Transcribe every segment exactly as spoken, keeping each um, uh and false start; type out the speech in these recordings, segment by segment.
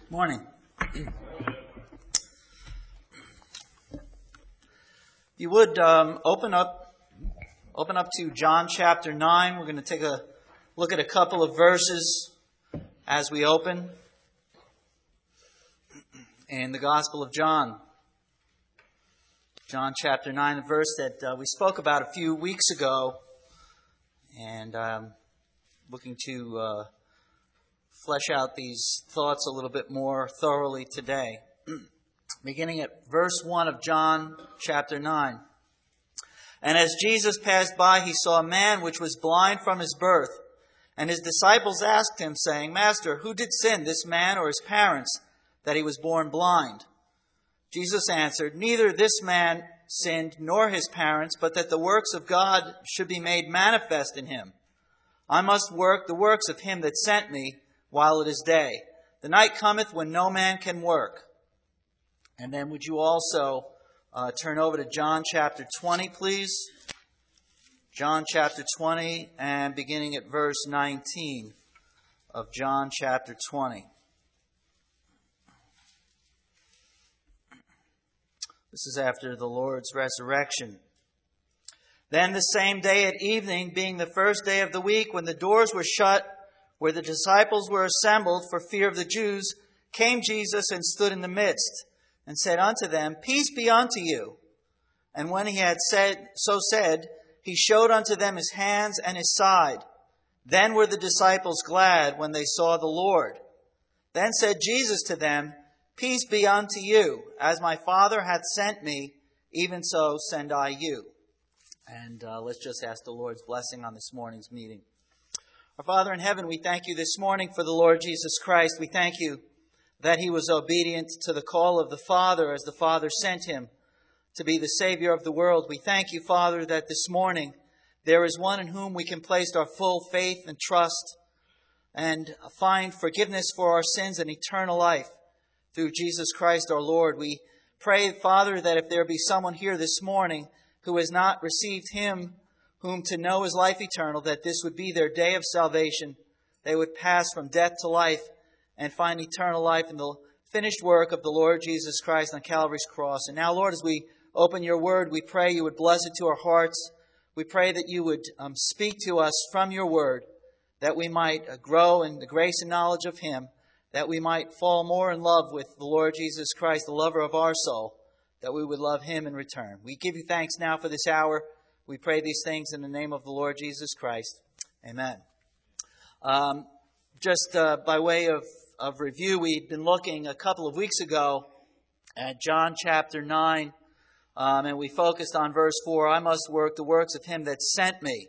Morning. If you would um, open up, open up to John chapter nine. We're going to take a look at a couple of verses as we open in the Gospel of John. John chapter nine, a verse that uh, we spoke about a few weeks ago, and I'm looking to uh, flesh out these thoughts a little bit more thoroughly today. Beginning at verse one of John chapter nine. And as Jesus passed by, he saw a man which was blind from his birth. And his disciples asked him, saying, Master, who did sin, this man or his parents, that he was born blind? Jesus answered, Neither this man sinned nor his parents, but that the works of God should be made manifest in him. I must work the works of him that sent me while it is day. The night cometh when no man can work. And then would you also uh, turn over to John chapter twenty, please? John chapter twenty, and beginning at verse nineteen of John chapter twenty. This is after the Lord's resurrection. Then the same day at evening, being the first day of the week, when the doors were shut, where the disciples were assembled for fear of the Jews, came Jesus and stood in the midst, and said unto them, Peace be unto you. And when he had said so said, he showed unto them his hands and his side. Then were the disciples glad when they saw the Lord. Then said Jesus to them, Peace be unto you. As my Father hath sent me, even so send I you. And uh, let's just ask the Lord's blessing on this morning's meeting. Our Father in heaven, we thank you this morning for the Lord Jesus Christ. We thank you that he was obedient to the call of the Father as the Father sent him to be the Savior of the world. We thank you, Father, that this morning there is one in whom we can place our full faith and trust and find forgiveness for our sins and eternal life through Jesus Christ our Lord. We pray, Father, that if there be someone here this morning who has not received him whom to know is life eternal, that this would be their day of salvation. They would pass from death to life and find eternal life in the finished work of the Lord Jesus Christ on Calvary's cross. And now, Lord, as we open your word, we pray you would bless it to our hearts. We pray that you would um, speak to us from your word, that we might uh, grow in the grace and knowledge of him, that we might fall more in love with the Lord Jesus Christ, the lover of our soul, that we would love him in return. We give you thanks now for this hour. We pray these things in the name of the Lord Jesus Christ. Amen. Um, just uh, by way of, of review, we'd been looking a couple of weeks ago at John chapter nine, um, and we focused on verse four. I must work the works of him that sent me.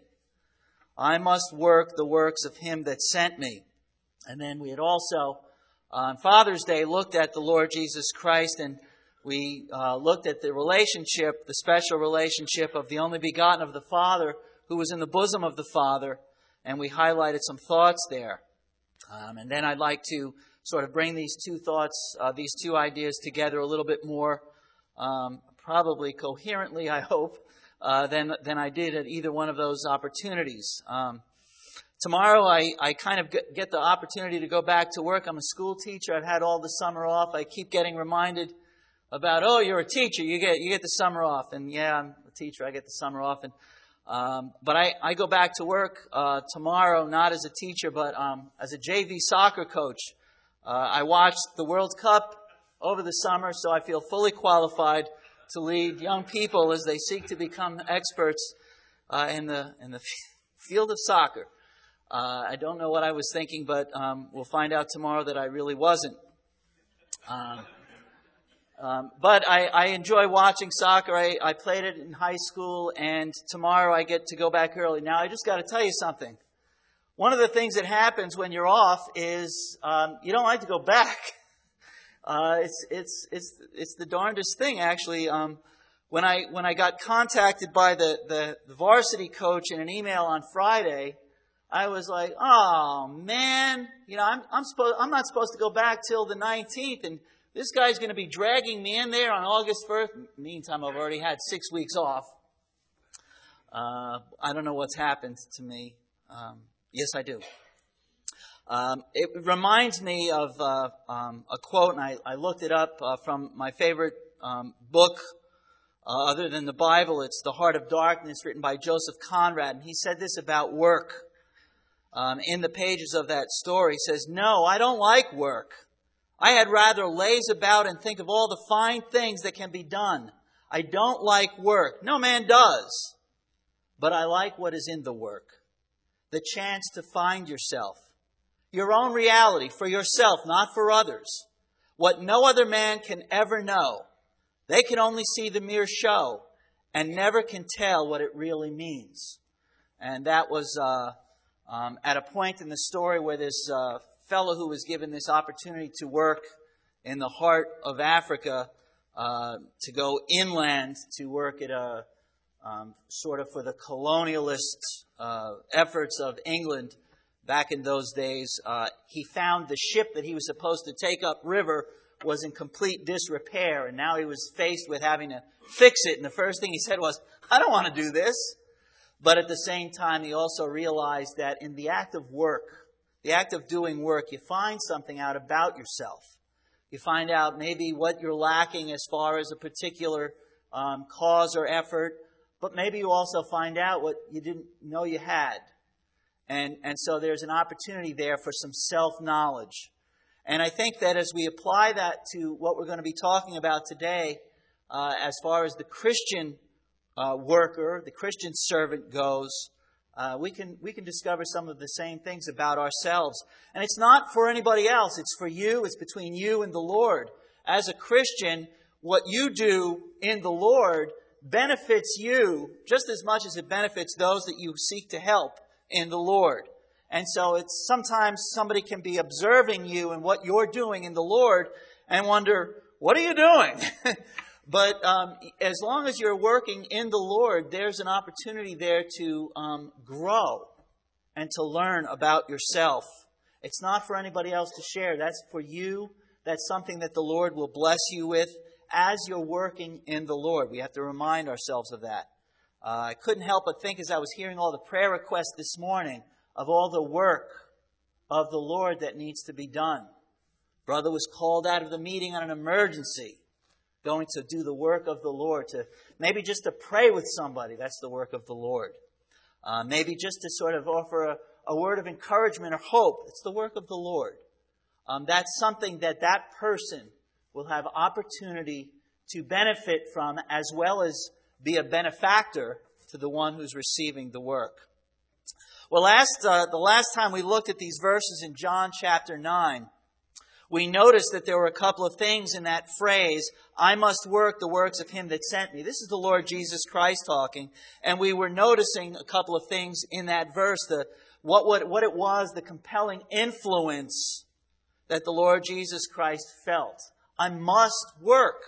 I must work the works of him that sent me. And then we had also, on Father's Day, looked at the Lord Jesus Christ, and we uh, looked at the relationship, the special relationship of the only begotten of the Father who was in the bosom of the Father, and we highlighted some thoughts there. Um, and then I'd like to sort of bring these two thoughts, uh, these two ideas together a little bit more, um, probably coherently, I hope, uh, than, than I did at either one of those opportunities. Um, tomorrow I, I kind of get the opportunity to go back to work. I'm a school teacher. I've had all the summer off. I keep getting reminded about, oh, you're a teacher, you get you get the summer off. And yeah, I'm a teacher, I get the summer off. And um, But I, I go back to work uh, tomorrow, not as a teacher, but um, as a J V soccer coach. Uh, I watched the World Cup over the summer, so I feel fully qualified to lead young people as they seek to become experts uh, in the in the field of soccer. Uh, I don't know what I was thinking, but um, we'll find out tomorrow that I really wasn't. Um, Um, but I, I enjoy watching soccer. I, I played it in high school, and tomorrow I get to go back early. Now, I just got to tell you something. One of the things that happens when you're off is um, you don't like to go back. Uh, it's it's it's it's the darndest thing, actually. Um, when I when I got contacted by the, the, the varsity coach in an email on Friday, I was like, oh man, you know, I'm I'm supposed I'm not supposed to go back till the nineteenth, and this guy's going to be dragging me in there on August first. Meantime, I've already had six weeks off. Uh, I don't know what's happened to me. Um, yes, I do. Um, it reminds me of uh, um, a quote, and I, I looked it up uh, from my favorite um, book, uh, other than the Bible. It's The Heart of Darkness, written by Joseph Conrad. And he said this about work. Um, in the pages of that story, he says, "No, I don't like work. I had rather laze about and think of all the fine things that can be done. I don't like work. No man does. But I like what is in the work. The chance to find yourself. Your own reality for yourself, not for others. What no other man can ever know. They can only see the mere show and never can tell what it really means." And that was uh, um, at a point in the story where this uh, fellow who was given this opportunity to work in the heart of Africa, uh, to go inland to work at a um, sort of for the colonialist uh, efforts of England back in those days, uh, he found the ship that he was supposed to take upriver was in complete disrepair, and now he was faced with having to fix it. And the first thing he said was, "I don't want to do this." But at the same time, he also realized that in the act of work, the act of doing work, you find something out about yourself. You find out maybe what you're lacking as far as a particular um, cause or effort, but maybe you also find out what you didn't know you had. And, and so there's an opportunity there for some self-knowledge. And I think that as we apply that to what we're going to be talking about today, uh, as far as the Christian uh, worker, the Christian servant goes, uh, we can we can discover some of the same things about ourselves. And it's not for anybody else. It's for you. It's between you and the Lord. As a Christian, what you do in the Lord benefits you just as much as it benefits those that you seek to help in the Lord. And so it's sometimes somebody can be observing you and what you're doing in the Lord and wonder, what are you doing? But um, as long as you're working in the Lord, there's an opportunity there to um, grow and to learn about yourself. It's not for anybody else to share. That's for you. That's something that the Lord will bless you with as you're working in the Lord. We have to remind ourselves of that. Uh, I couldn't help but think as I was hearing all the prayer requests this morning of all the work of the Lord that needs to be done. Brother was called out of the meeting on an emergency, going to do the work of the Lord, to maybe just to pray with somebody. That's the work of the Lord. Uh, maybe just to sort of offer a, a word of encouragement or hope. It's the work of the Lord. Um, that's something that that person will have opportunity to benefit from, as well as be a benefactor to the one who's receiving the work. Well, last uh, the last time we looked at these verses in John chapter nine, we noticed that there were a couple of things in that phrase, "I must work the works of him that sent me." This is the Lord Jesus Christ talking. And we were noticing a couple of things in that verse, the what, what, what it was, the compelling influence that the Lord Jesus Christ felt. I must work.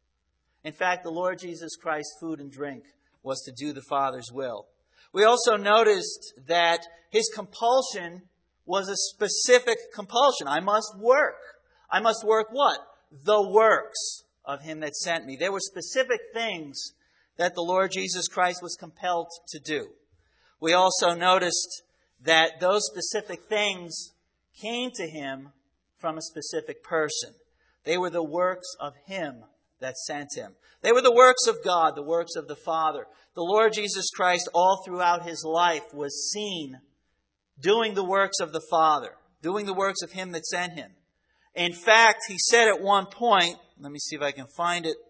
In fact, the Lord Jesus Christ's food and drink was to do the Father's will. We also noticed that his compulsion was a specific compulsion. I must work. I must work what? The works of him that sent me. There were specific things that the Lord Jesus Christ was compelled to do. We also noticed that those specific things came to him from a specific person. They were the works of him that sent him. They were the works of God, the works of the Father. The Lord Jesus Christ, all throughout his life, was seen doing the works of the Father, doing the works of him that sent him. In fact, he said at one point, let me see if I can find it.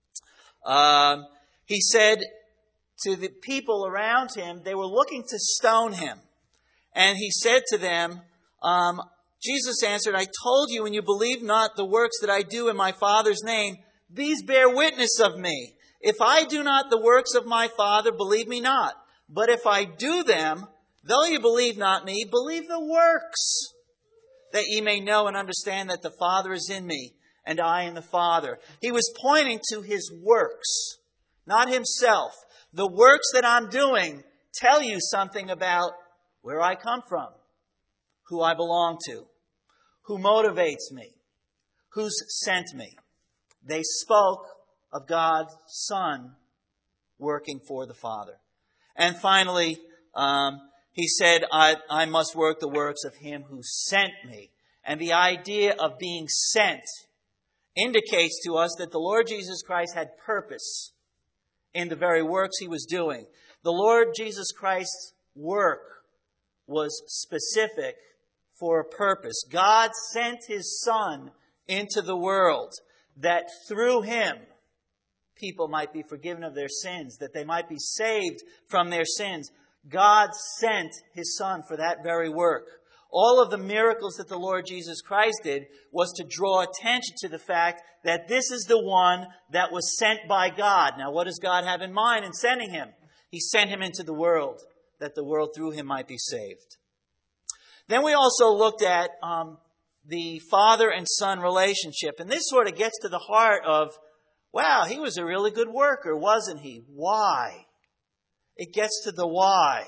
Um, he said to the people around him, they were looking to stone him. And he said to them, um, Jesus answered, "I told you, and you believe not the works that I do in my Father's name. These bear witness of me. If I do not the works of my Father, believe me not. But if I do them, though you believe not me, believe the works, that ye may know and understand that the Father is in me, and I in the Father." He was pointing to his works, not himself. The works that I'm doing tell you something about where I come from, who I belong to, who motivates me, who's sent me. They spoke of God's Son working for the Father. And finally, um, He said, I, I must work the works of him who sent me. And the idea of being sent indicates to us that the Lord Jesus Christ had purpose in the very works he was doing. The Lord Jesus Christ's work was specific for a purpose. God sent his Son into the world that through him people might be forgiven of their sins, that they might be saved from their sins. God sent his Son for that very work. All of the miracles that the Lord Jesus Christ did was to draw attention to the fact that this is the one that was sent by God. Now, what does God have in mind in sending him? He sent him into the world, that the world through him might be saved. Then we also looked at um, the father and son relationship. And this sort of gets to the heart of, wow, he was a really good worker, wasn't he? Why? It gets to the why.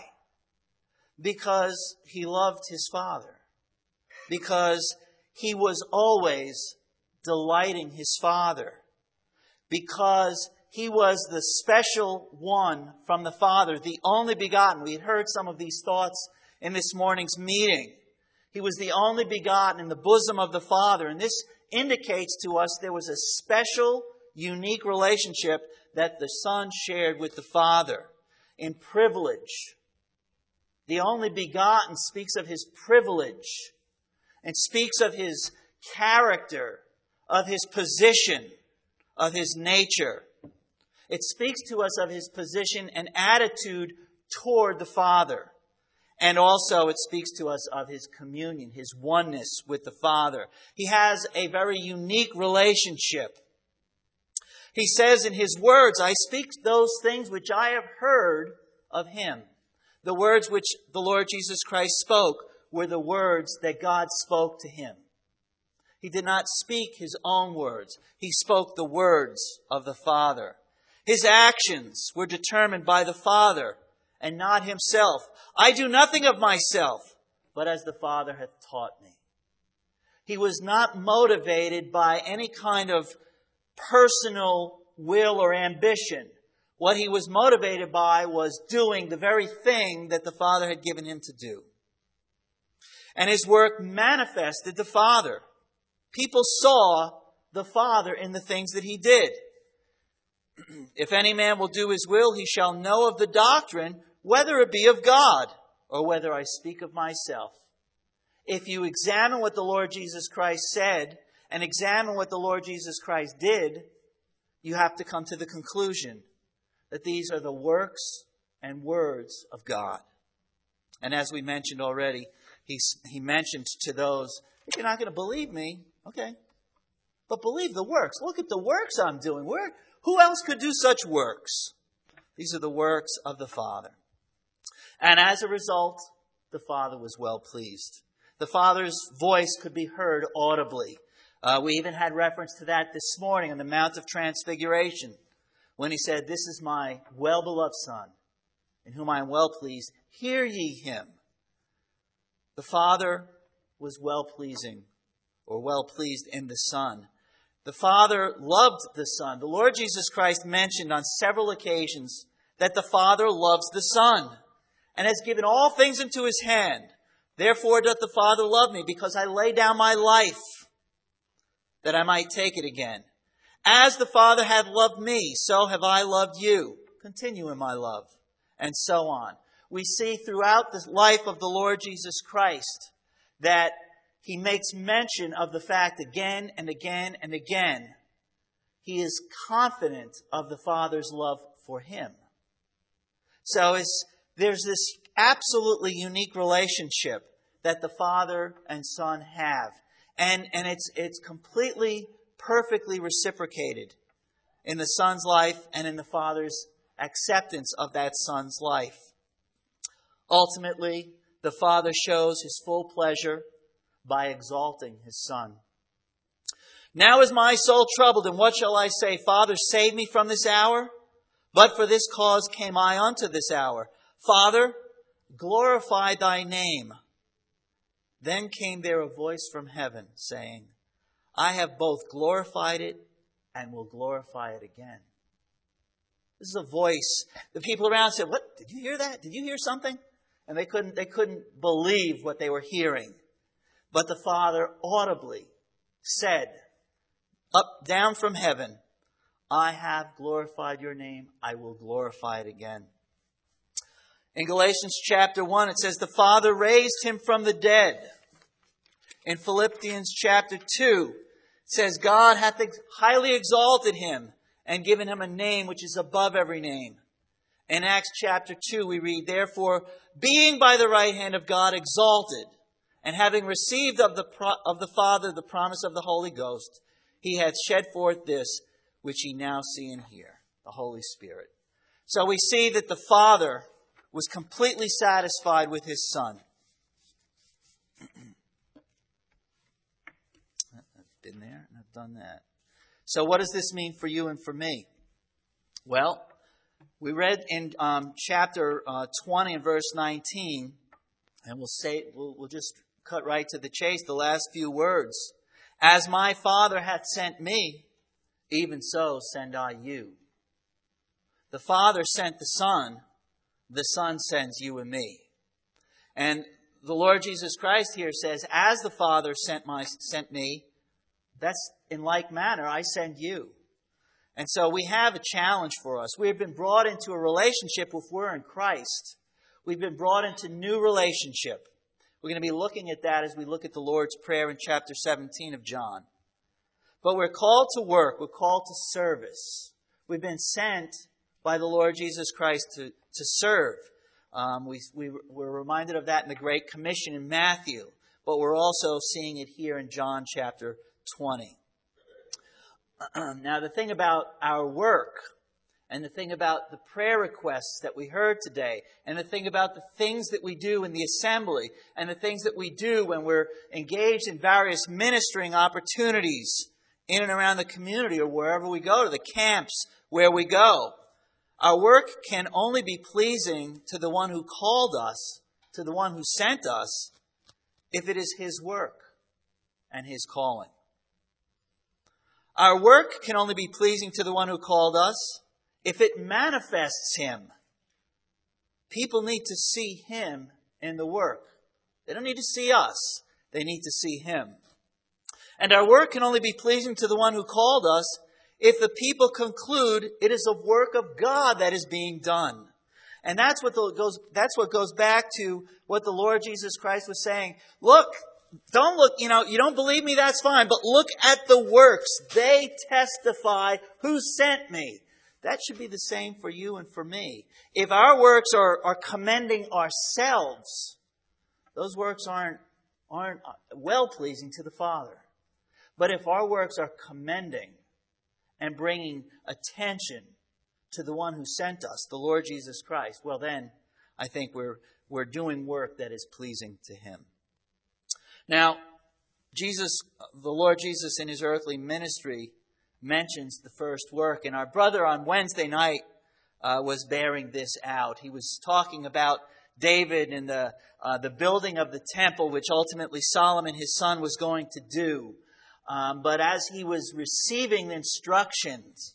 Because he loved his Father. Because he was always delighting his Father. Because he was the special one from the Father, the only begotten. We had heard some of these thoughts in this morning's meeting. He was the only begotten in the bosom of the Father. And this indicates to us there was a special, unique relationship that the Son shared with the Father in privilege. The only begotten speaks of his privilege and speaks of his character, of his position, of his nature. It speaks to us of his position and attitude toward the Father. And also it speaks to us of his communion, his oneness with the Father. He has a very unique relationship. He says in his words, I speak those things which I have heard of him. The words which the Lord Jesus Christ spoke were the words that God spoke to him. He did not speak his own words. He spoke the words of the Father. His actions were determined by the Father and not himself. I do nothing of myself, but as the Father hath taught me. He was not motivated by any kind of personal will or ambition. What he was motivated by was doing the very thing that the Father had given him to do. And his work manifested the Father. People saw the Father in the things that he did. If any man will do his will, he shall know of the doctrine, whether it be of God or whether I speak of myself. If you examine what the Lord Jesus Christ said and examine what the Lord Jesus Christ did, you have to come to the conclusion that these are the works and words of God. And as we mentioned already, he, he mentioned to those, if you're not going to believe me, okay, but believe the works. Look at the works I'm doing. Where, who else could do such works? These are the works of the Father. And as a result, the Father was well pleased. The Father's voice could be heard audibly. Uh, we even had reference to that this morning on the Mount of Transfiguration, when he said, this is my well-beloved Son, in whom I am well pleased. Hear ye him. The Father was well-pleasing, or well-pleased in the Son. The Father loved the Son. The Lord Jesus Christ mentioned on several occasions that the Father loves the Son, and has given all things into his hand. Therefore doth the Father love me, because I lay down my life, that I might take it again. As the Father hath loved me, so have I loved you. Continue in my love. And so on. We see throughout the life of the Lord Jesus Christ that he makes mention of the fact again and again and again. He is confident of the Father's love for him. So it's, there's this absolutely unique relationship that the Father and Son have. And, and it's, it's completely perfectly reciprocated in the Son's life and in the Father's acceptance of that Son's life. Ultimately, the Father shows his full pleasure by exalting his Son. Now is my soul troubled, and what shall I say? Father, save me from this hour? But for this cause came I unto this hour. Father, glorify thy name. Then came there a voice from heaven, saying, I have both glorified it and will glorify it again. This is a voice. The people around said, what? Did you hear that? Did you hear something? and they couldn't, they couldn't believe what they were hearing. But the Father audibly said, up, down from heaven, I have glorified your name. I will glorify it again. In Galatians chapter one, it says, the Father raised him from the dead. In Philippians chapter two, it says, God hath highly exalted him and given him a name which is above every name. In Acts chapter two, we read, therefore, being by the right hand of God exalted, and having received of the, pro- of the Father the promise of the Holy Ghost, he hath shed forth this, which ye now see and hear, the Holy Spirit. So we see that the Father was completely satisfied with his Son. I've been there and I've done that. So what does this mean for you and for me? Well, we read in um, chapter uh, twenty and verse nineteen, and we'll say we'll, we'll just cut right to the chase, the last few words. As my Father hath sent me, even so send I you. The Father sent the Son, the Son sends you and me. And the Lord Jesus Christ here says, as the Father sent my sent me, that's in like manner I send you. And so we have a challenge for us. We have been brought into a relationship if we're in Christ. We've been brought into new relationship. We're going to be looking at that as we look at the Lord's Prayer in chapter seventeen of John. But we're called to work. We're called to service. We've been sent by the Lord Jesus Christ to, to serve. Um, we, we, we're reminded of that in the Great Commission in Matthew. But we're also seeing it here in John chapter twenty. Now, the thing about our work, and the thing about the prayer requests that we heard today, and the thing about the things that we do in the assembly, and the things that we do when we're engaged in various ministering opportunities in and around the community or wherever we go, to the camps where we go, our work can only be pleasing to the one who called us, to the one who sent us, if it is his work and his calling. Our work can only be pleasing to the one who called us if it manifests him. People need to see him in the work. They don't need to see us. They need to see him. And our work can only be pleasing to the one who called us if the people conclude it is a work of God that is being done. And that's what the, goes, that's what goes back to what the Lord Jesus Christ was saying. Look, Don't look, you know, you don't believe me, that's fine, but look at the works. They testify who sent me. That should be the same for you and for me. If our works are, are commending ourselves, those works aren't, aren't well-pleasing to the Father. But if our works are commending and bringing attention to the one who sent us, the Lord Jesus Christ, well then, I think we're, we're doing work that is pleasing to him. Now, Jesus, the Lord Jesus in his earthly ministry mentions the first work. And our brother on Wednesday night uh, was bearing this out. He was talking about David and the, uh, the building of the temple, which ultimately Solomon, his son, was going to do. Um, but as he was receiving the instructions,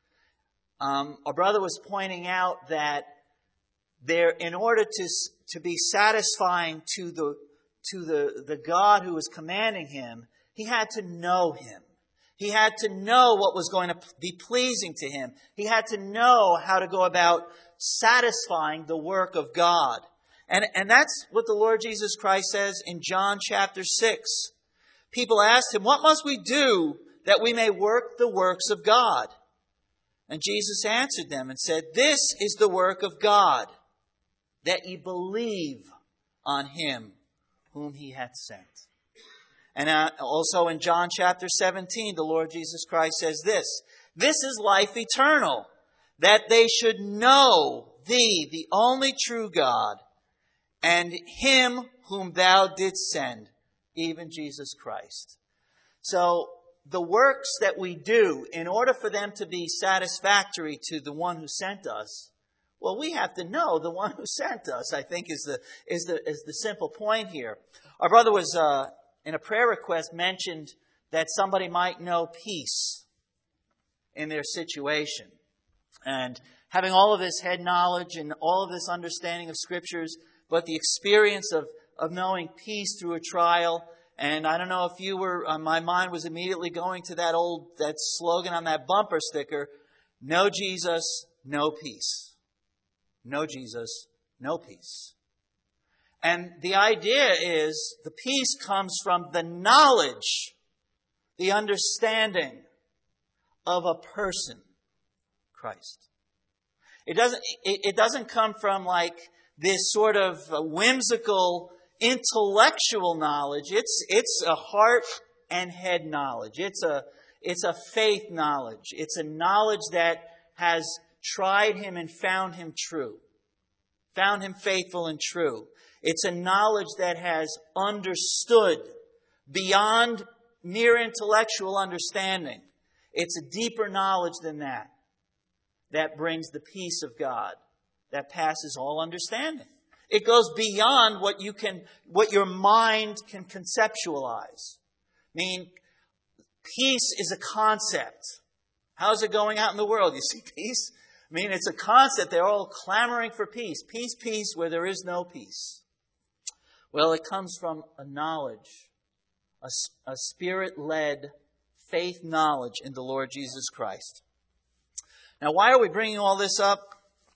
um, our brother was pointing out that there, in order to, to be satisfying to the to the, the God who was commanding him, he had to know him. He had to know what was going to be pleasing to him. He had to know how to go about satisfying the work of God. And, and that's what the Lord Jesus Christ says in John chapter six. People asked him, what must we do that we may work the works of God? And Jesus answered them and said, this is the work of God, that ye believe on him whom he hath sent. And also in John chapter seventeen, the Lord Jesus Christ says this, this is life eternal, that they should know thee, the only true God, and him whom thou didst send, even Jesus Christ. So the works that we do, in order for them to be satisfactory to the one who sent us, well, we have to know the one who sent us, I think, is the is the is the simple point here. Our brother was, uh, in a prayer request, mentioned that somebody might know peace in their situation. And having all of this head knowledge and all of this understanding of Scriptures, but the experience of, of knowing peace through a trial. And I don't know if you were, uh, my mind was immediately going to that old, that slogan on that bumper sticker, no Jesus, no peace. No Jesus, no peace. And the idea is the peace comes from the knowledge, the understanding of a person, Christ. It doesn't, it, it doesn't come from like this sort of whimsical intellectual knowledge. It's, it's a heart and head knowledge. It's a, it's a faith knowledge. It's a knowledge that has tried Him and found Him true. Found Him faithful and true. It's a knowledge that has understood beyond mere intellectual understanding. It's a deeper knowledge than that. That brings the peace of God that passes all understanding. It goes beyond what you can, what your mind can conceptualize. I mean, peace is a concept. How's it going out in the world? You see peace? I mean, it's a concept. They're all clamoring for peace. Peace, peace, where there is no peace. Well, it comes from a knowledge, a, a Spirit-led faith knowledge in the Lord Jesus Christ. Now, why are we bringing all this up?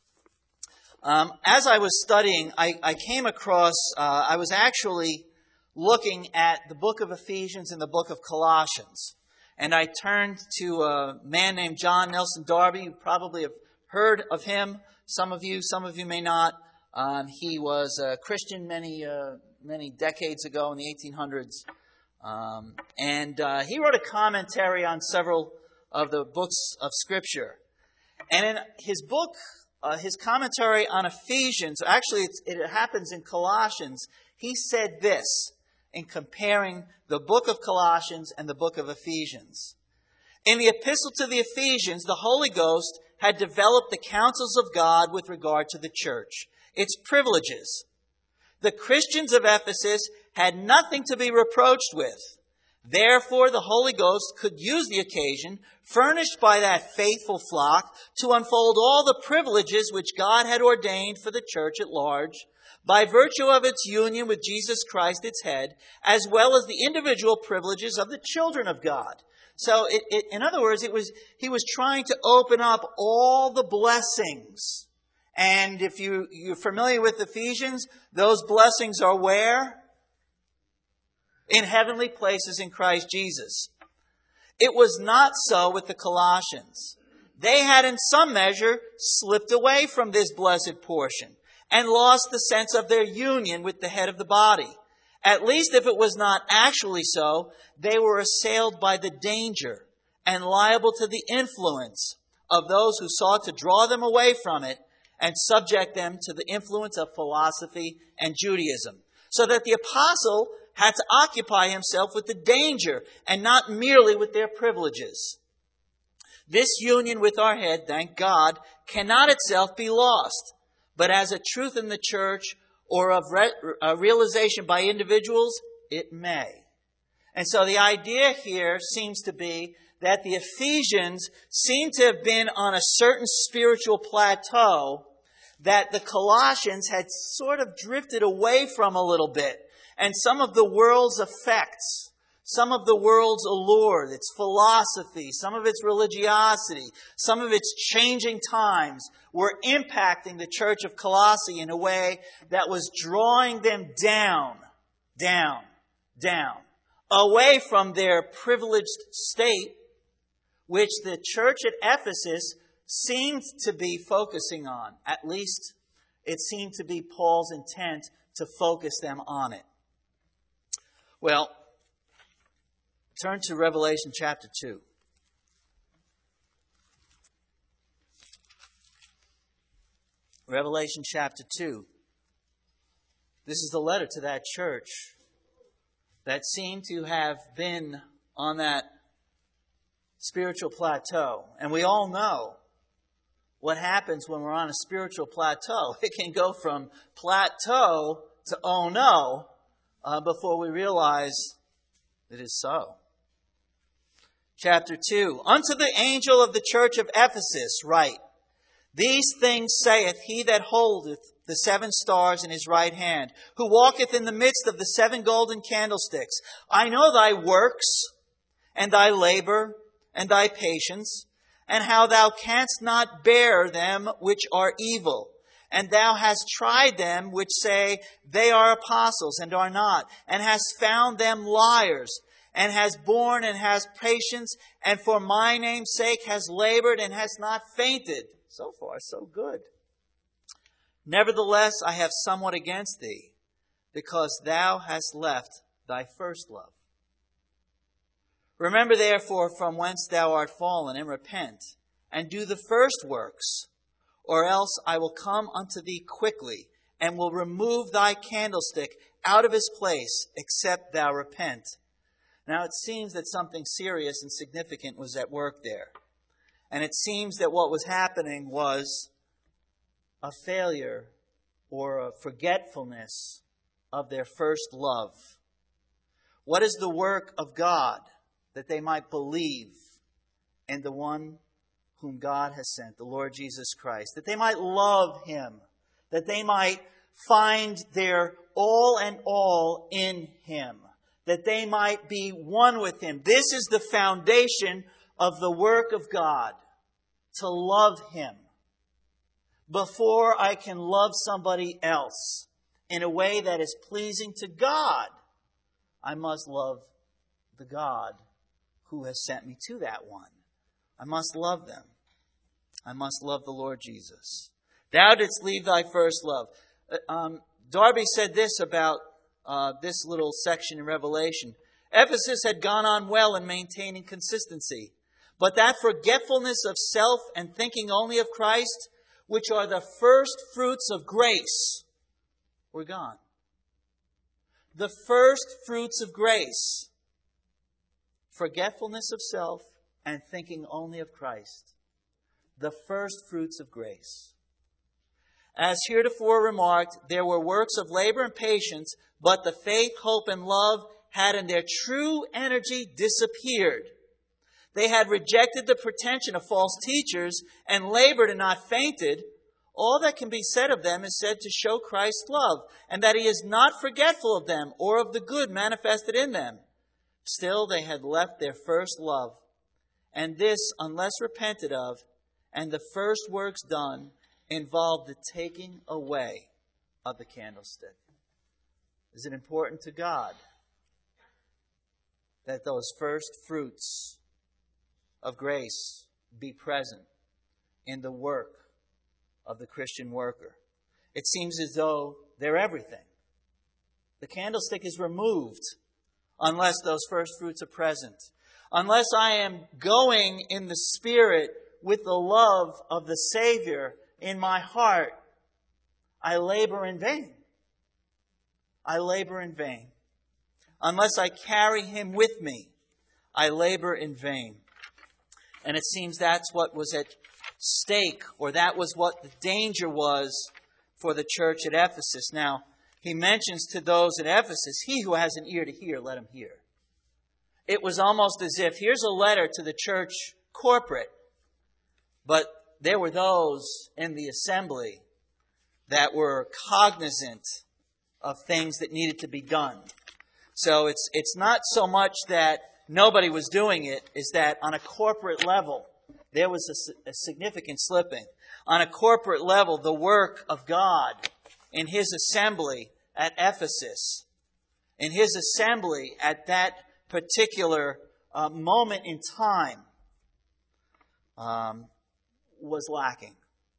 Um, as I was studying, I, I came across, uh, I was actually looking at the book of Ephesians and the book of Colossians. And I turned to a man named John Nelson Darby. You probably have heard of him. Some of you, some of you may not. Um, he was a Christian many, uh, many decades ago in the eighteen hundreds. Um, and uh, he wrote a commentary on several of the books of Scripture. And in his book, uh, his commentary on Ephesians, actually it's, it happens in Colossians, he said this in comparing the book of Colossians and the book of Ephesians. In the epistle to the Ephesians, the Holy Ghost had developed the counsels of God with regard to the church, its privileges. The Christians of Ephesus had nothing to be reproached with. Therefore, the Holy Ghost could use the occasion, furnished by that faithful flock, to unfold all the privileges which God had ordained for the church at large, by virtue of its union with Jesus Christ, its head, as well as the individual privileges of the children of God. So, it, it, in other words, it was he was trying to open up all the blessings. And if you, you're familiar with Ephesians, those blessings are where? In heavenly places in Christ Jesus. It was not so with the Colossians. They had in some measure slipped away from this blessed portion and lost the sense of their union with the head of the body. At least if it was not actually so, they were assailed by the danger and liable to the influence of those who sought to draw them away from it and subject them to the influence of philosophy and Judaism. So that the apostle had to occupy himself with the danger and not merely with their privileges. This union with our head, thank God, cannot itself be lost, but as a truth in the church or of re- a realization by individuals, it may. And so the idea here seems to be that the Ephesians seem to have been on a certain spiritual plateau that the Colossians had sort of drifted away from a little bit. And some of the world's effects, some of the world's allure, its philosophy, some of its religiosity, some of its changing times were impacting the church of Colossae in a way that was drawing them down, down, down, away from their privileged state, which the church at Ephesus seemed to be focusing on. At least it seemed to be Paul's intent to focus them on it. Well, turn to Revelation chapter two. Revelation chapter two. This is the letter to that church that seemed to have been on that spiritual plateau. And we all know what happens when we're on a spiritual plateau. It can go from plateau to oh no, uh, before we realize it is so. Chapter two. Unto the angel of the church of Ephesus write, These things saith he that holdeth the seven stars in his right hand, who walketh in the midst of the seven golden candlesticks. I know thy works, and thy labor, and thy patience, and how thou canst not bear them which are evil. And thou hast tried them which say they are apostles, and are not, and hast found them liars, and has borne and has patience, and for my name's sake has labored and has not fainted. So far, so good. Nevertheless, I have somewhat against thee, because thou hast left thy first love. Remember therefore from whence thou art fallen, and repent, and do the first works, or else I will come unto thee quickly, and will remove thy candlestick out of his place, except thou repent. Now it seems that something serious and significant was at work there. And it seems that what was happening was a failure or a forgetfulness of their first love. What is the work of God? That they might believe in the one whom God has sent, the Lord Jesus Christ. That they might love Him. That they might find their all and all in Him. That they might be one with Him. This is the foundation of the work of God. To love Him. Before I can love somebody else in a way that is pleasing to God, I must love the God who has sent me to that one. I must love them. I must love the Lord Jesus. Thou didst leave thy first love. Um, Darby said this about uh, this little section in Revelation. Ephesus had gone on well in maintaining consistency, but that forgetfulness of self and thinking only of Christ, which are the first fruits of grace, were gone. The first fruits of grace. Forgetfulness of self and thinking only of Christ. The first fruits of grace. As heretofore remarked, there were works of labor and patience, but the faith, hope, and love had in their true energy disappeared. They had rejected the pretension of false teachers and labored and not fainted. All that can be said of them is said to show Christ's love, and that He is not forgetful of them or of the good manifested in them. Still, they had left their first love, and this, unless repented of, and the first works done, involved the taking away of the candlestick. Is it important to God that those first fruits of grace be present in the work of the Christian worker? It seems as though they're everything. The candlestick is removed unless those first fruits are present. Unless I am going in the Spirit with the love of the Savior in my heart, I labor in vain. I labor in vain. Unless I carry Him with me, I labor in vain. And it seems that's what was at stake, or that was what the danger was for the church at Ephesus. Now, he mentions to those at Ephesus, he who has an ear to hear, let him hear. It was almost as if, here's a letter to the church corporate, but there were those in the assembly that were cognizant of things that needed to be done. So it's it's not so much that nobody was doing it, is that on a corporate level, there was a, a significant slipping. On a corporate level, the work of God in His assembly at Ephesus, in His assembly at that particular uh, moment in time, um, was lacking.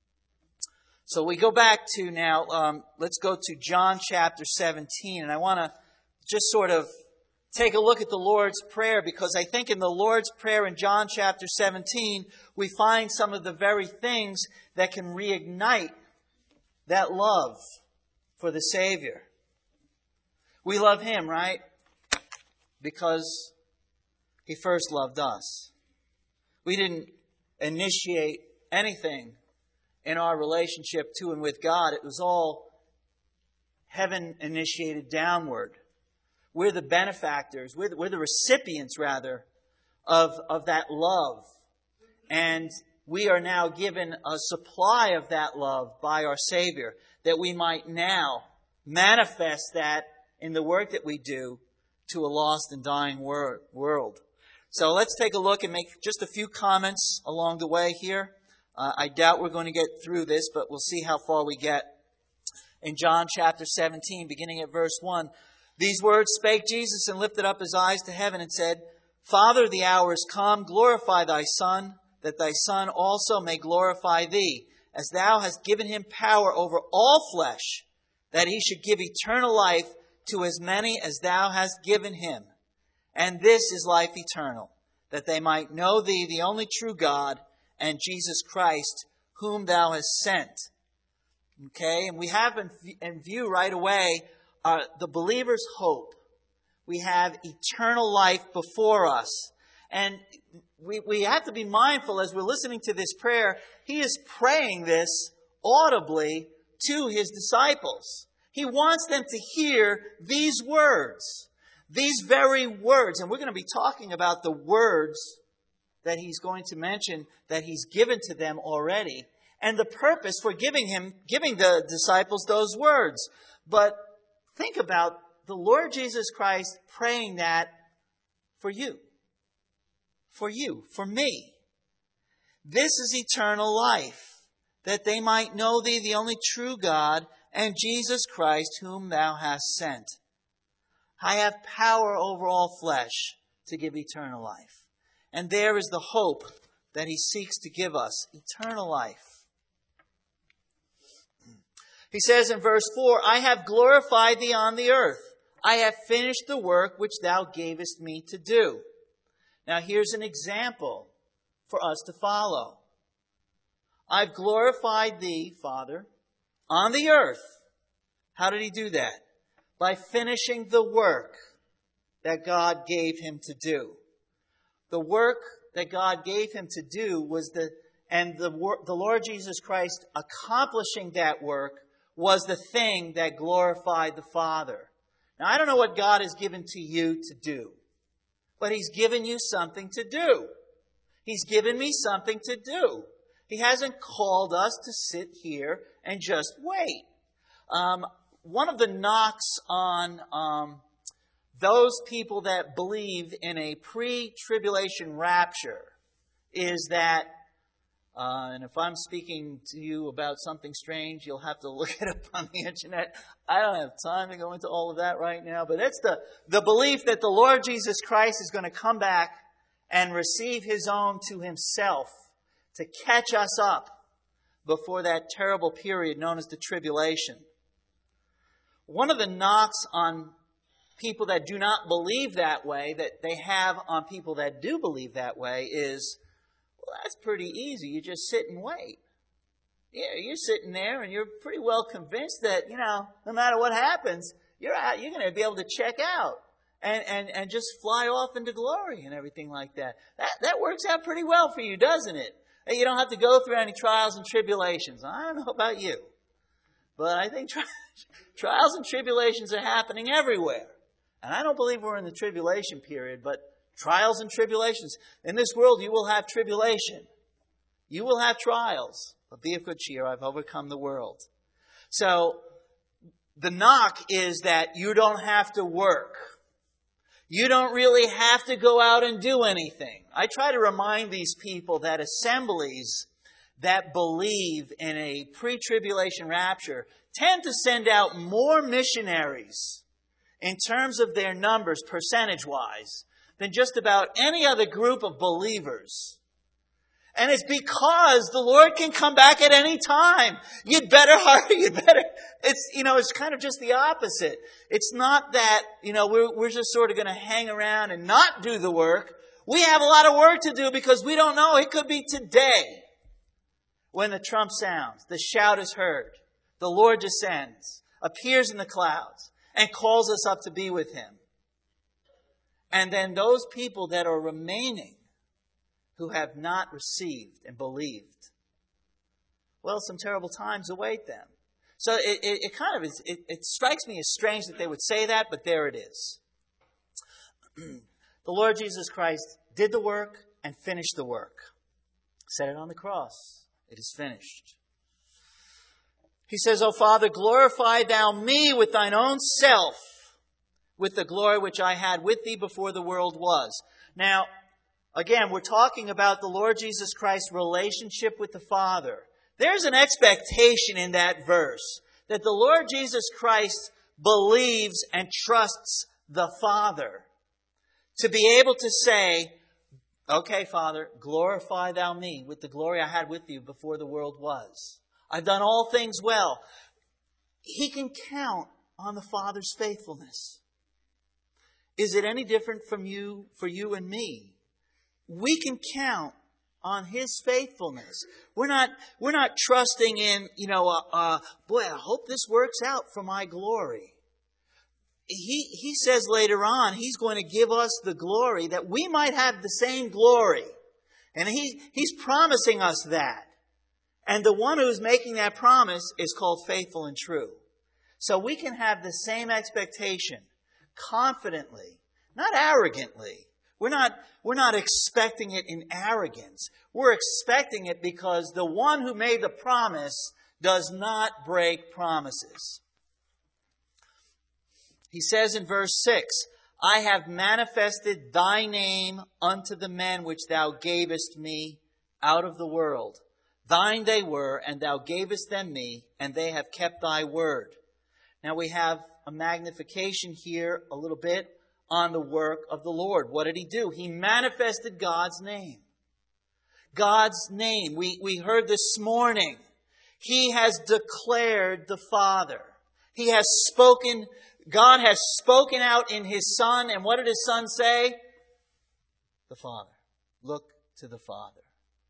So we go back to now, um, let's go to John chapter seventeen, and I want to just sort of take a look at the Lord's Prayer, because I think in the Lord's Prayer in John chapter seventeen, we find some of the very things that can reignite that love for the Savior. We love Him, right? Because He first loved us. We didn't initiate anything in our relationship to and with God. It was all heaven initiated downward. We're the benefactors, we're the, we're the recipients, rather, of, of that love. And we are now given a supply of that love by our Savior, that we might now manifest that in the work that we do to a lost and dying wor- world. So let's take a look and make just a few comments along the way here. Uh, I doubt we're going to get through this, but we'll see how far we get. In John chapter seventeen, beginning at verse one, these words spake Jesus and lifted up his eyes to heaven and said, Father, the hour is come, glorify thy Son, that thy Son also may glorify thee, as thou hast given him power over all flesh, that he should give eternal life to as many as thou hast given him. And this is life eternal, that they might know thee, the only true God, and Jesus Christ, whom thou hast sent. Okay, and we have in view right away uh, the believer's hope. We have eternal life before us. And we, we have to be mindful as we're listening to this prayer, he is praying this audibly to his disciples. He wants them to hear these words. These very words, and we're going to be talking about the words that he's going to mention that he's given to them already, and the purpose for giving him, giving the disciples those words. But think about the Lord Jesus Christ praying that for you, for you, for me. This is eternal life, that they might know thee, the only true God, and Jesus Christ, whom thou hast sent. I have power over all flesh to give eternal life. And there is the hope that he seeks to give us, eternal life. He says in verse four, I have glorified thee on the earth. I have finished the work which thou gavest me to do. Now here's an example for us to follow. I've glorified thee, Father, on the earth. How did he do that? By finishing the work that God gave him to do. The work that God gave him to do was the, and the, the Lord Jesus Christ accomplishing that work was the thing that glorified the Father. Now, I don't know what God has given to you to do, but he's given you something to do. He's given me something to do. He hasn't called us to sit here and just wait. Um, One of the knocks on um, those people that believe in a pre-tribulation rapture is that, uh, and if I'm speaking to you about something strange, you'll have to look it up on the internet. I don't have time to go into all of that right now, but it's the, the belief that the Lord Jesus Christ is going to come back and receive his own to himself to catch us up before that terrible period known as the tribulation. One of the knocks on people that do not believe that way, that they have on people that do believe that way, is, well, that's pretty easy. You just sit and wait. Yeah, you're sitting there and you're pretty well convinced that, you know, no matter what happens, you're out, you're going to be able to check out and, and, and just fly off into glory and everything like that. That that works out pretty well for you, doesn't it? You don't have to go through any trials and tribulations. I don't know about you, but I think tri- trials and tribulations are happening everywhere. And I don't believe we're in the tribulation period, but trials and tribulations. In this world, you will have tribulation. You will have trials. But be of good cheer, I've overcome the world. So, the knock is that you don't have to work. You don't really have to go out and do anything. I try to remind these people that assemblies that believe in a pre-tribulation rapture tend to send out more missionaries in terms of their numbers, percentage-wise, than just about any other group of believers. And it's because the Lord can come back at any time. You'd better hurry. You'd better. It's, you know, it's kind of just the opposite. It's not that, you know, we're, we're just sort of going to hang around and not do the work. We have a lot of work to do because we don't know. It could be today when the trump sounds, the shout is heard, the Lord descends, appears in the clouds, and calls us up to be with him. And then those people that are remaining who have not received and believed, well, some terrible times await them. So it, it, it kind of is, it, it strikes me as strange that they would say that, but there it is. The Lord Jesus Christ did the work and finished the work. Said it on the cross. It is finished. He says, O Father, glorify thou me with thine own self, with the glory which I had with thee before the world was. Now, again, we're talking about the Lord Jesus Christ's relationship with the Father. There's an expectation in that verse that the Lord Jesus Christ believes and trusts the Father to be able to say, okay, Father, glorify thou me with the glory I had with you before the world was. I've done all things well. He can count on the Father's faithfulness. Is it any different from you, for you and me? We can count on His faithfulness. We're not, we're not trusting in, you know, uh, uh, boy, I hope this works out for my glory. He, he says later on, He's going to give us the glory that we might have the same glory. And he, He's promising us that. And the one who's making that promise is called faithful and true. So we can have the same expectation confidently, not arrogantly. We're not, we're not expecting it in arrogance. We're expecting it because the one who made the promise does not break promises. He says in verse six, I have manifested thy name unto the men which thou gavest me out of the world. Thine they were, and thou gavest them me, and they have kept thy word. Now we have a magnification here a little bit on the work of the Lord. What did He do? He manifested God's name. God's name. We, we heard this morning. He has declared the Father. He has spoken, God has spoken out in His Son. And what did His Son say? The Father. Look to the Father.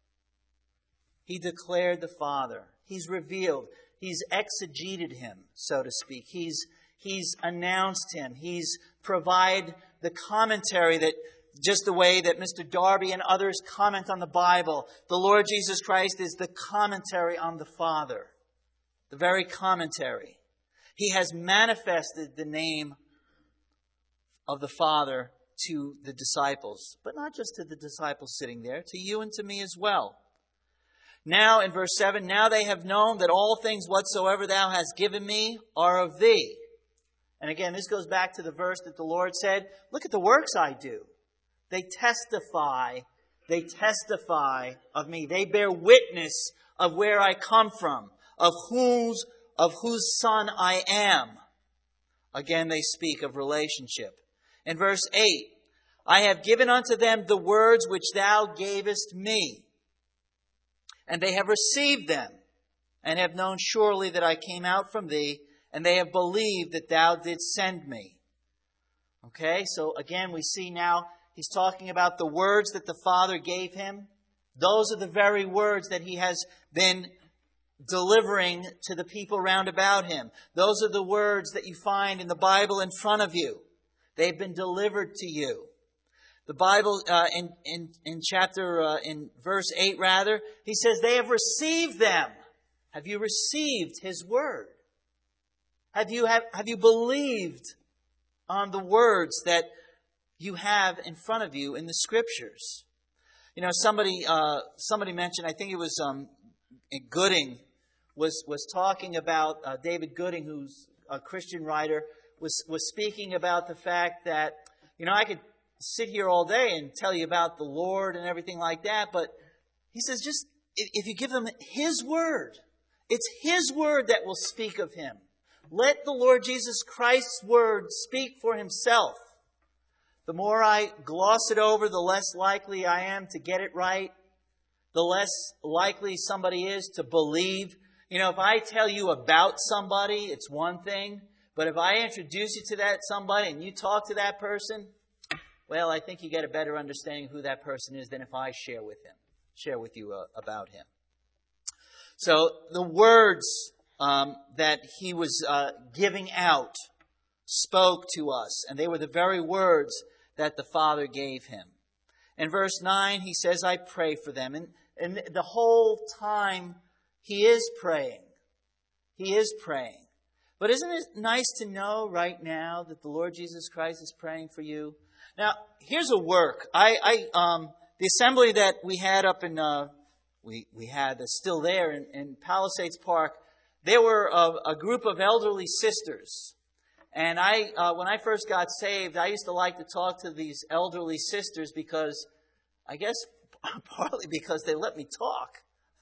He declared the Father. He's revealed. He's exegeted Him, so to speak. He's, he's announced Him. He's provided the commentary that, just the way that Mister Darby and others comment on the Bible. The Lord Jesus Christ is the commentary on the Father. The very commentary. He has manifested the name of the Father to the disciples. But not just to the disciples sitting there, to you and to me as well. Now, in verse seven, now they have known that all things whatsoever thou hast given me are of thee. And again, this goes back to the verse that the Lord said, look at the works I do. They testify, they testify of me. They bear witness of where I come from, of whose, of whose son I am. Again, they speak of relationship. In verse eight, I have given unto them the words which thou gavest me. And they have received them, and have known surely that I came out from thee, and they have believed that thou didst send me. Okay, so again we see now He's talking about the words that the Father gave Him. Those are the very words that He has been delivering to the people round about Him. Those are the words that you find in the Bible in front of you. They've been delivered to you. The Bible, uh, in, in, in chapter, uh, in verse eight rather, He says, they have received them. Have you received His word? Have you, have, have you believed on the words that you have in front of you in the Scriptures? You know, somebody, uh, somebody mentioned, I think it was, um, Gooding was, was talking about, uh, David Gooding, who's a Christian writer, was, was speaking about the fact that, you know, I could sit here all day and tell you about the Lord and everything like that, but he says just if you give them His word, it's His word that will speak of Him. Let the Lord Jesus Christ's word speak for Himself. The more I gloss it over, the less likely I am to get it right, the less likely somebody is to believe. You know, if I tell you about somebody, it's one thing, but if I introduce you to that somebody and you talk to that person, well, I think you get a better understanding of who that person is than if I share with him, share with you uh, about him. So the words um, that He was uh, giving out spoke to us, and they were the very words that the Father gave Him. In verse nine, He says, I pray for them. And, and the whole time He is praying. He is praying. But isn't it nice to know right now that the Lord Jesus Christ is praying for you? Now, here's a work. I, I um, the assembly that we had up in uh, we, we had that's still there in, in Palisades Park. There were a, a group of elderly sisters. And I, uh, when I first got saved, I used to like to talk to these elderly sisters because, I guess, partly because they let me talk.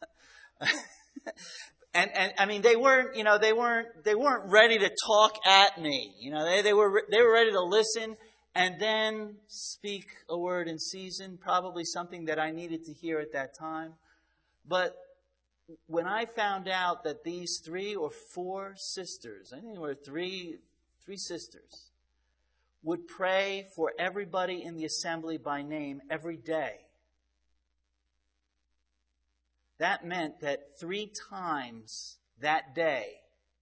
and, and, I mean, they weren't, you know, they weren't, they weren't ready to talk at me. You know, they, they were, they were ready to listen and then speak a word in season, probably something that I needed to hear at that time. But when I found out that these three or four sisters, I think there were three, three sisters, would pray for everybody in the assembly by name every day, that meant that three times that day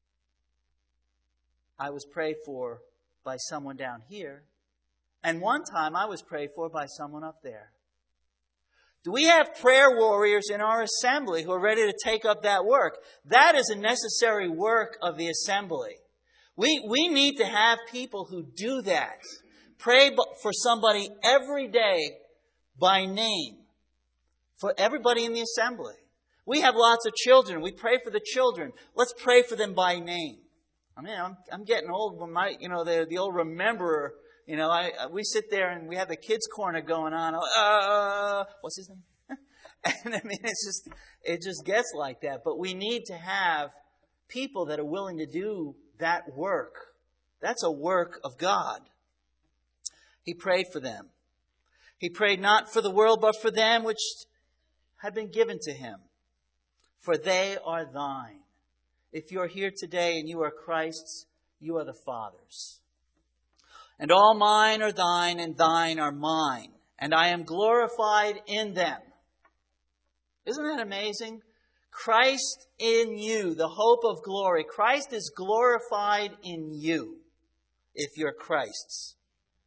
I was prayed for by someone down here, and one time I was prayed for by someone up there. Do we have prayer warriors in our assembly who are ready to take up that work? That is a necessary work of the assembly. We, we need to have people who do that. Pray for somebody every day by name. For everybody in the assembly. We have lots of children. We pray for the children. Let's pray for them by name. I mean, I'm, I'm getting old. When my, you know, the, the old rememberer, you know, I, we sit there and we have the kids' corner going on. Uh, what's his name? And I mean, it's just, it just gets like that. But we need to have people that are willing to do that work. That's a work of God. He prayed for them. He prayed not for the world, but for them which had been given to him. For they are thine. If you're here today and you are Christ's, you are the Father's. And all mine are thine, and thine are mine. And I am glorified in them. Isn't that amazing? Christ in you, the hope of glory. Christ is glorified in you if you're Christ's.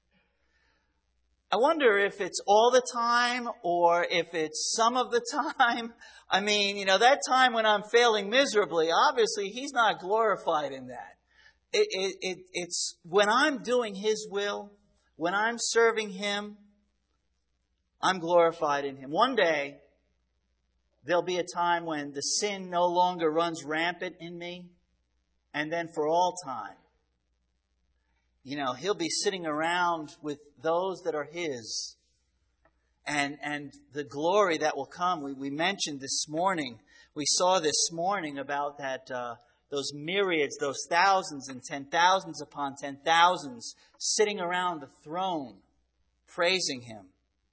I wonder if it's all the time or if it's some of the time. I mean, you know, that time when I'm failing miserably, obviously He's not glorified in that. It, it, it, it's when I'm doing His will, when I'm serving Him, I'm glorified in Him. One day, there'll be a time when the sin no longer runs rampant in me, and then for all time, you know, He'll be sitting around with those that are His. And and the glory that will come. We, we mentioned this morning, we saw this morning about that uh, those myriads, those thousands and ten thousands upon ten thousands sitting around the throne, praising Him.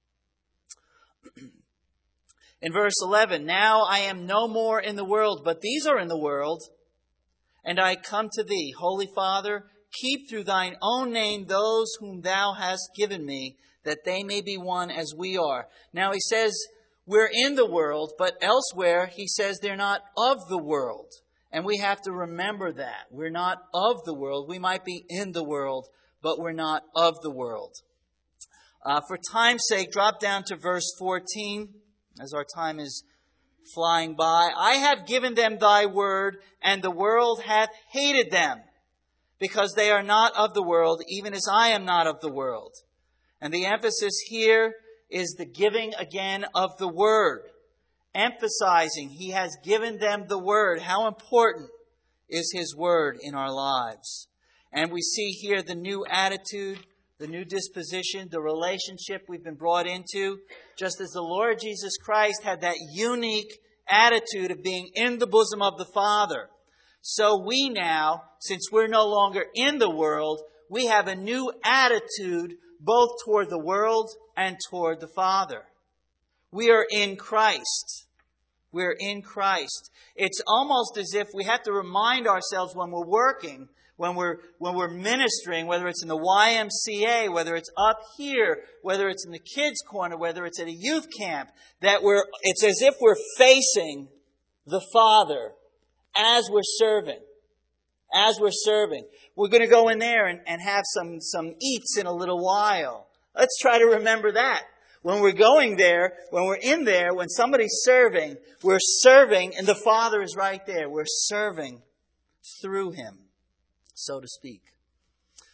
In verse eleven, now I am no more in the world, but these are in the world, and I come to Thee, Holy Father, keep through Thine own name those whom Thou hast given me, that they may be one as we are. Now he says we're in the world, but elsewhere he says they're not of the world. And we have to remember that. We're not of the world. We might be in the world, but we're not of the world. Uh, for time's sake, drop down to verse fourteen, as our time is flying by. I have given them Thy word, and the world hath hated them, because they are not of the world, even as I am not of the world. And the emphasis here is the giving again of the word. Emphasizing He has given them the word. How important is His word in our lives? And we see here the new attitude, the new disposition, the relationship we've been brought into. Just as the Lord Jesus Christ had that unique attitude of being in the bosom of the Father. So we now, since we're no longer in the world, we have a new attitude both toward the world and toward the Father. We are in Christ. We're in Christ. It's almost as if we have to remind ourselves when we're working, when we're when we're ministering, whether it's in the Y M C A, whether it's up here, whether it's in the kids' corner, whether it's at a youth camp, that we're it's as if we're facing the Father as we're serving. As we're serving. We're going to go in there and, and have some, some eats in a little while. Let's try to remember that. When we're going there, when we're in there, when somebody's serving, we're serving and the Father is right there. We're serving through Him, so to speak.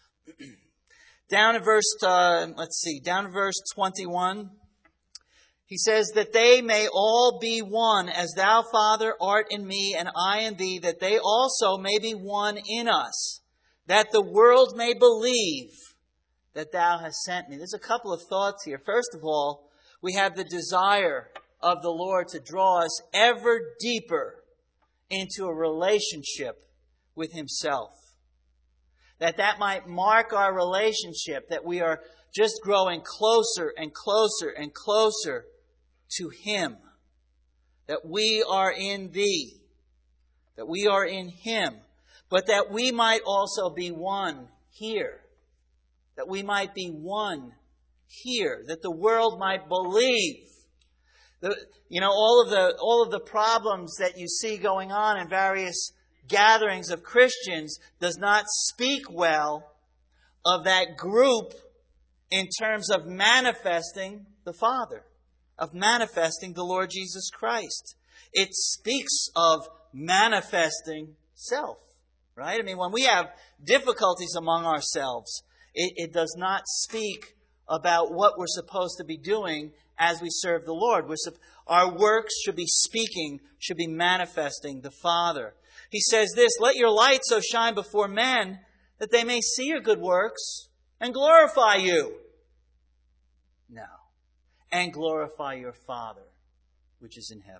Down in verse, uh, let's see, down in verse twenty-one, He says that they may all be one, as thou, Father, art in me, and I in thee, that they also may be one in us, that the world may believe that thou hast sent me. There's a couple of thoughts here. First of all, we have the desire of the Lord to draw us ever deeper into a relationship with Himself. That that might mark our relationship, that we are just growing closer and closer and closer to Him. That we are in Thee. That we are in Him. But that we might also be one here. That we might be one here. That the world might believe. The, you know, all of the all of the problems that you see going on in various gatherings of Christians does not speak well of that group in terms of manifesting the Father, of manifesting the Lord Jesus Christ. It speaks of manifesting self, right? I mean, when we have difficulties among ourselves, it, it does not speak about what we're supposed to be doing as we serve the Lord. We're, our works should be speaking, should be manifesting the Father. He says this, let your light so shine before men that they may see your good works and glorify you. No. And glorify your Father, which is in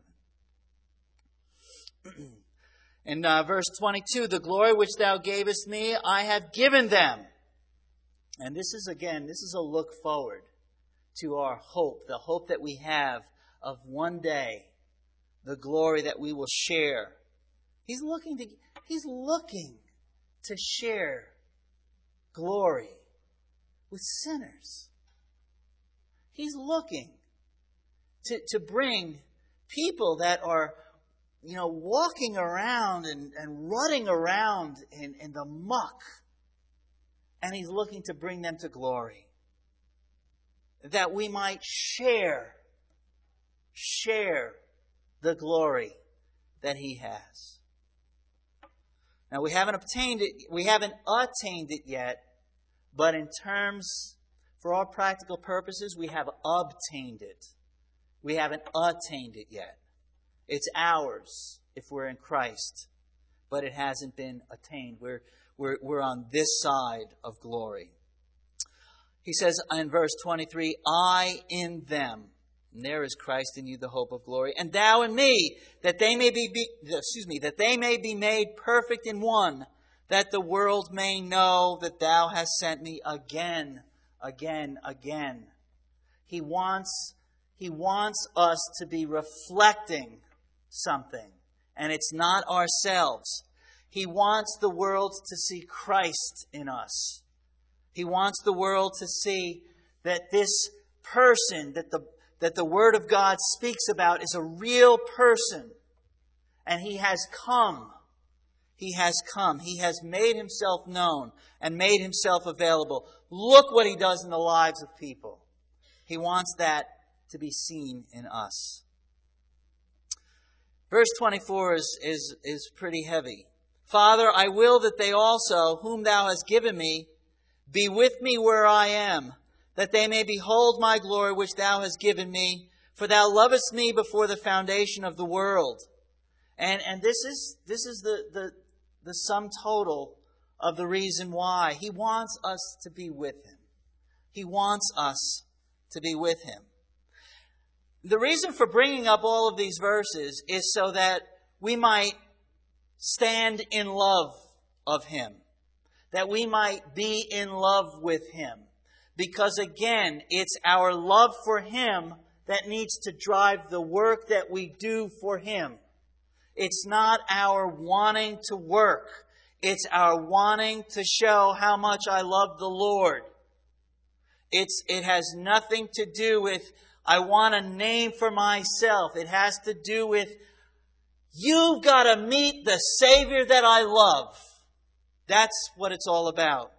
heaven. In uh, verse twenty-two, the glory which thou gavest me, I have given them. And this is, again, this is a look forward to our hope, the hope that we have of one day, the glory that we will share. He's looking to, he's looking to share glory with sinners. He's looking to, to bring people that are, you know, walking around and, and rutting around in, in the muck. And He's looking to bring them to glory. That we might share, share the glory that He has. Now we haven't obtained it, we haven't attained it yet, but in terms, for all practical purposes, we have obtained it. We haven't attained it yet. It's ours if we're in Christ, but it hasn't been attained. We're, we're, we're on this side of glory. He says in verse twenty-three, I in them. And there is Christ in you, the hope of glory. And thou in me, that they may be, be excuse me, that they may be made perfect in one, that the world may know that thou hast sent me again, again, again. He wants, he wants us to be reflecting something. And it's not ourselves. He wants the world to see Christ in us. He wants the world to see that this person, that the that the Word of God speaks about is a real person. And He has come. He has come. He has made Himself known and made Himself available. Look what He does in the lives of people. He wants that to be seen in us. Verse twenty-four is, is, is pretty heavy. Father, I will that they also, whom thou hast given me, be with me where I am, that they may behold my glory which thou hast given me, for thou lovest me before the foundation of the world. And and this is this is the, the, the sum total of the reason why. He wants us to be with Him. He wants us to be with Him. The reason for bringing up all of these verses is so that we might stand in love of Him. That we might be in love with Him. Because again, it's our love for Him that needs to drive the work that we do for Him. It's not our wanting to work. It's our wanting to show how much I love the Lord. It's, it has nothing to do with, I want a name for myself. It has to do with, you've got to meet the Savior that I love. That's what it's all about.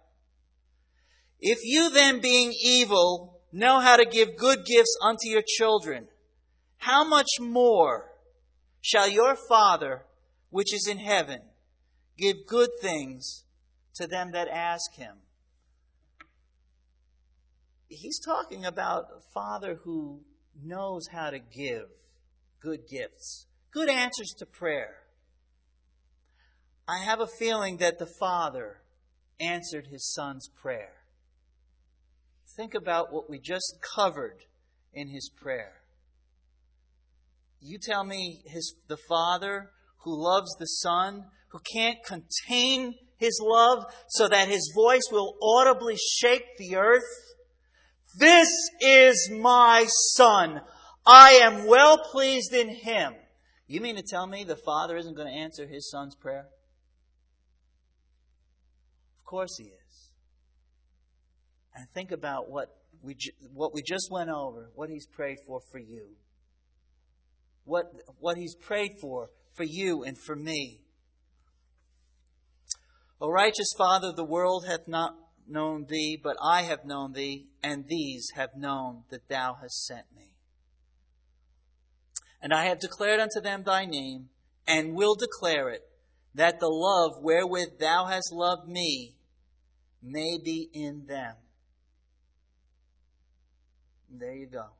If you then, being evil, know how to give good gifts unto your children, how much more shall your Father, which is in heaven, give good things to them that ask Him? He's talking about a Father who knows how to give good gifts, good answers to prayer. I have a feeling that the Father answered His Son's prayer. Think about what we just covered in His prayer. You tell me his, the Father who loves the Son, who can't contain His love so that His voice will audibly shake the earth. This is my Son. I am well pleased in Him. You mean to tell me the Father isn't going to answer His Son's prayer? Of course He is. And think about what we what we just went over, what He's prayed for for you. What, what He's prayed for for you and for me. O righteous Father, the world hath not known Thee, but I have known Thee, and these have known that Thou hast sent me. And I have declared unto them Thy name, and will declare it, that the love wherewith Thou hast loved me may be in them. And there you go.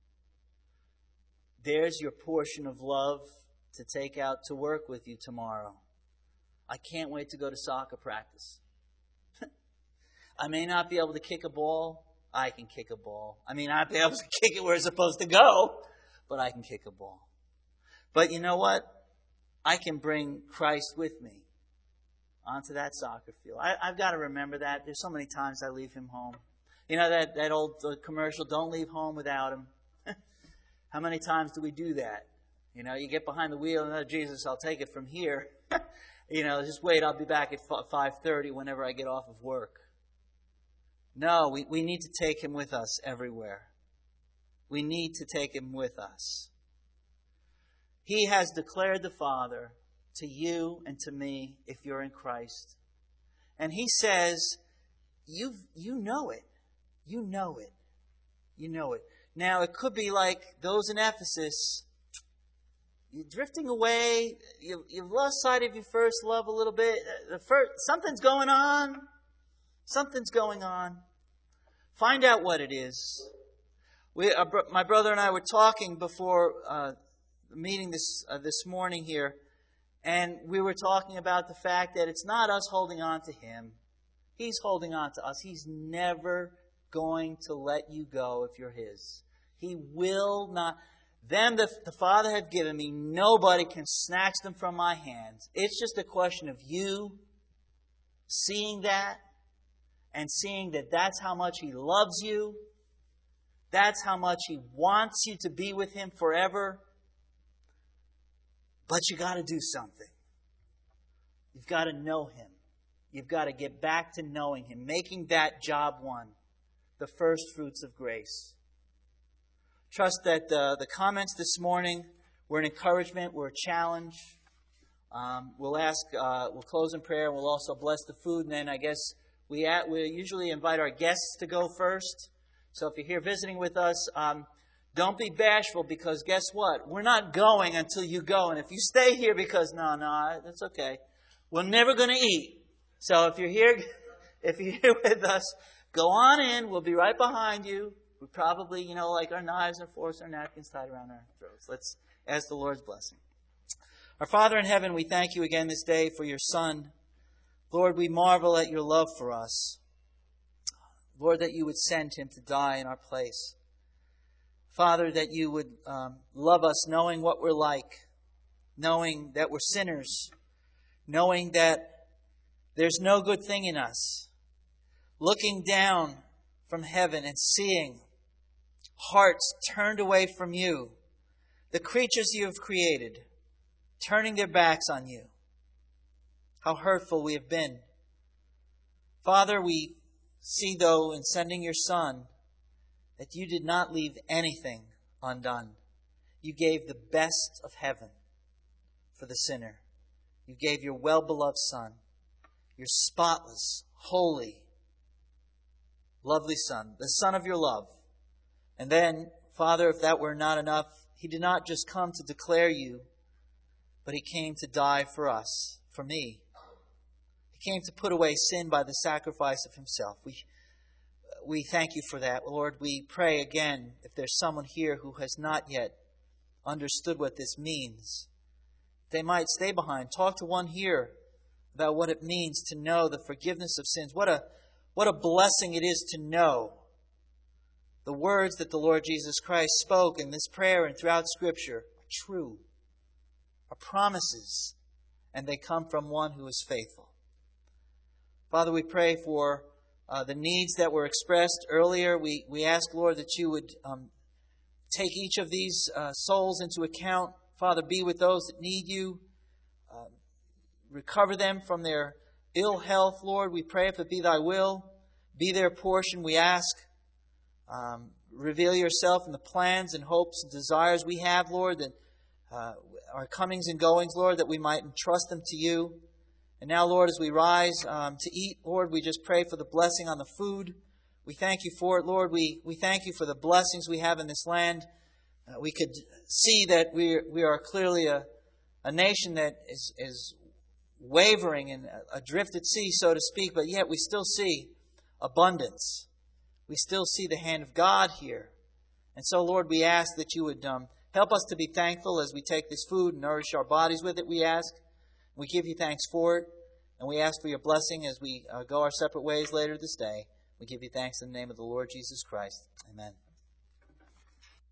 There's your portion of love to take out to work with you tomorrow. I can't wait to go to soccer practice. I may not be able to kick a ball. I can kick a ball. I mean, I'll be able to kick it where it's supposed to go, but I can kick a ball. But you know what? I can bring Christ with me onto that soccer field. I, I've got to remember that. There's so many times I leave Him home. You know that, that old uh, commercial, don't leave home without Him. How many times do we do that? You know, you get behind the wheel and, oh, Jesus, I'll take it from here. You know, just wait, I'll be back at five thirty whenever I get off of work. No, we, we need to take Him with us everywhere. We need to take Him with us. He has declared the Father to you and to me if you're in Christ. And He says, you you know it. You know it. You know it. Now, it could be like those in Ephesus. You're drifting away. You, you've lost sight of your first love a little bit. The first, something's going on. Something's going on. Find out what it is. We, uh, my brother and I were talking before uh, the meeting this uh, this morning here, and we were talking about the fact that it's not us holding on to Him. He's holding on to us. He's never going to let you go if you're His. He will not. Them that the Father hath given me, nobody can snatch them from my hands. It's just a question of you seeing that and seeing that that's how much He loves you. That's how much He wants you to be with Him forever. But you got to do something. You've got to know Him. You've got to get back to knowing Him, making that job one, the first fruits of grace. Trust that uh, the comments this morning were an encouragement, were a challenge. Um, we'll ask, uh, we'll close in prayer, and we'll also bless the food, and then I guess we at, we usually invite our guests to go first. So if you're here visiting with us, um, don't be bashful, because guess what? We're not going until you go. And if you stay here because, no, no, that's okay. We're never going to eat. So if you're here, if you're here with us, go on in. We'll be right behind you. We probably, you know, like our knives, our forks, our napkins tied around our throats. Let's ask the Lord's blessing. Our Father in heaven, we thank You again this day for Your Son. Lord, we marvel at Your love for us. Lord, that You would send Him to die in our place. Father, that You would um, love us knowing what we're like, knowing that we're sinners, knowing that there's no good thing in us, looking down from heaven and seeing hearts turned away from You, the creatures You have created, turning their backs on You. How hurtful we have been. Father, we see, though, in sending Your Son, that You did not leave anything undone. You gave the best of heaven for the sinner. You gave Your well-beloved Son, Your spotless, holy, lovely Son, the Son of Your love. And then, Father, if that were not enough, He did not just come to declare You, but He came to die for us, for me. He came to put away sin by the sacrifice of Himself. We, we thank you for that. Lord, we pray again, if there's someone here who has not yet understood what this means, they might stay behind. Talk to one here about what it means to know the forgiveness of sins. What a, what a blessing it is to know the words that the Lord Jesus Christ spoke in this prayer and throughout Scripture are true, are promises, and they come from one who is faithful. Father, we pray for uh, the needs that were expressed earlier. We, we ask, Lord, that you would um, take each of these uh, souls into account. Father, be with those that need you. Uh, recover them from their ill health, Lord. We pray, if it be thy will, be their portion, we ask. Um, reveal yourself in the plans and hopes and desires we have, Lord, that uh, our comings and goings, Lord, that we might entrust them to you. And now, Lord, as we rise um, to eat, Lord, we just pray for the blessing on the food. We thank you for it, Lord. We, we thank you for the blessings we have in this land. Uh, we could see that we, we are clearly a, a nation that is, is wavering and adrift at sea, so to speak, but yet we still see abundance. We still see the hand of God here. And so, Lord, we ask that you would um, help us to be thankful as we take this food and nourish our bodies with it, we ask. We give you thanks for it, and we ask for your blessing as we uh, go our separate ways later this day. We give you thanks in the name of the Lord Jesus Christ. Amen.